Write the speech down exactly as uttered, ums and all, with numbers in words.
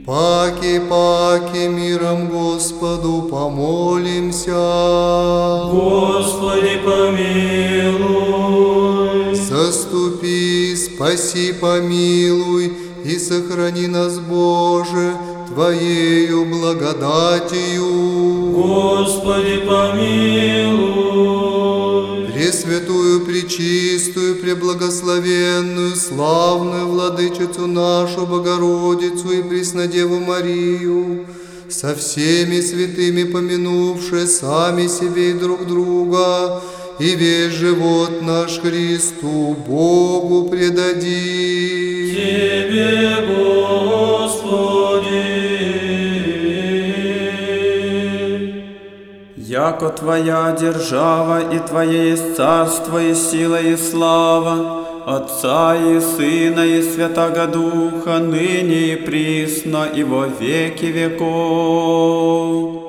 Паки, паки, миром Господу помолимся. Господи, помилуй. Заступи, спаси, помилуй и сохрани нас, Боже, Твоею благодатью. Господи, помилуй. Пресвятую, пречистую, преблагословенную, славную Владычицу нашу Богородицу и Преснодеву Марию, со всеми святыми помянувши сами себе и друг друга, и весь живот наш Христу Богу предадим. Тебе, Господи. Яко Твоя держава и Твое есть царство и сила и слава, Отца и Сына и Святаго Духа, ныне и присно и во веки веков.